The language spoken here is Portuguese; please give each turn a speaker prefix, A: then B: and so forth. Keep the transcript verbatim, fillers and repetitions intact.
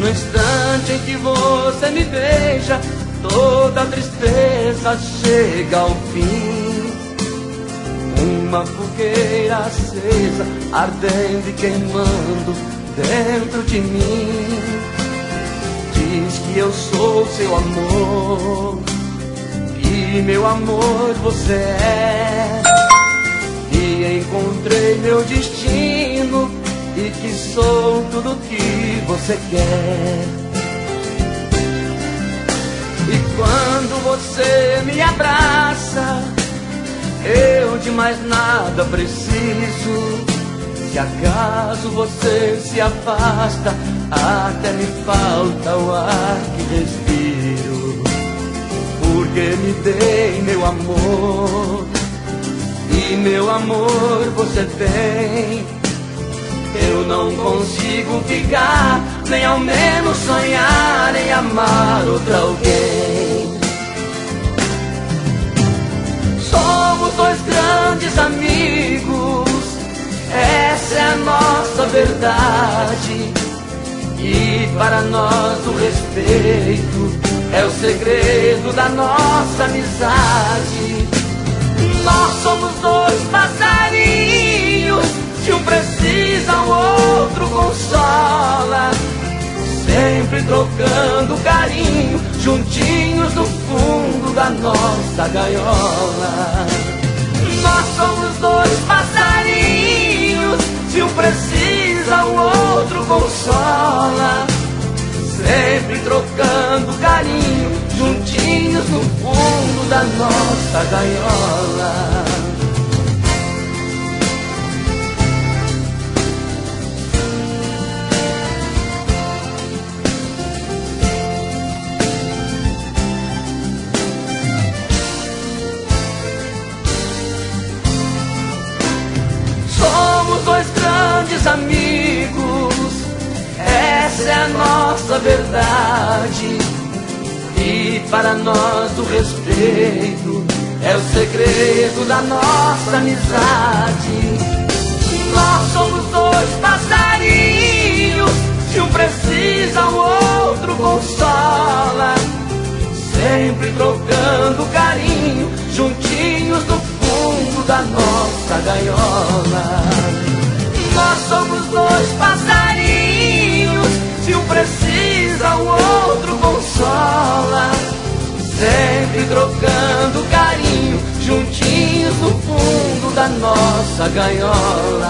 A: No instante em que você me beija, toda tristeza chega ao fim. Uma fogueira acesa, ardendo e queimando dentro de mim. Diz que eu sou seu amor, que meu amor você é, que encontrei meu destino e que sou tudo que você quer. E quando você me abraça, eu de mais nada preciso. Se acaso você se afasta, até me falta o ar que respiro. Porque me dei meu amor, e meu amor você tem. Eu não consigo ficar, nem ao menos sonhar em amar outra alguém. Somos dois grandes amigos, essa é a nossa verdade. E para nós o respeito é o segredo da nossa amizade. Nós somos dois passarinhos, se um precisa o outro consola, sempre trocando carinho, juntinhos no fundo da nossa gaiola. Nós somos dois passarinhos, se um precisa o outro consola, sempre trocando carinho, juntinhos no fundo da nossa gaiola. Dois grandes amigos, essa é a nossa verdade. E para nós o respeito é o segredo da nossa amizade. Nós somos dois passarinhos, se um precisa o outro consola, sempre trocando carinho, juntinhos no fundo da nossa gaiola. Nós somos dois passarinhos, se um precisa o outro consola, sempre trocando carinho, juntinhos no fundo da nossa gaiola.